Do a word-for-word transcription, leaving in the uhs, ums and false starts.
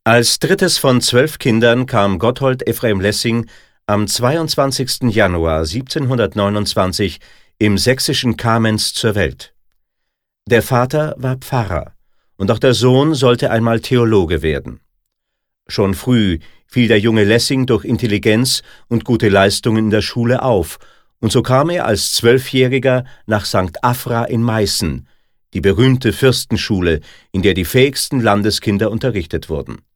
Als drittes von zwölf Kindern kam Gotthold Ephraim Lessing am zweiundzwanzigsten Januar siebzehnhundertneunundzwanzig im sächsischen Kamenz zur Welt. Der Vater war Pfarrer und auch der Sohn sollte einmal Theologe werden. Schon früh fiel der junge Lessing durch Intelligenz und gute Leistungen in der Schule auf, und so kam er als Zwölfjähriger nach Sankt Afra in Meißen, die berühmte Fürstenschule, in der die fähigsten Landeskinder unterrichtet wurden.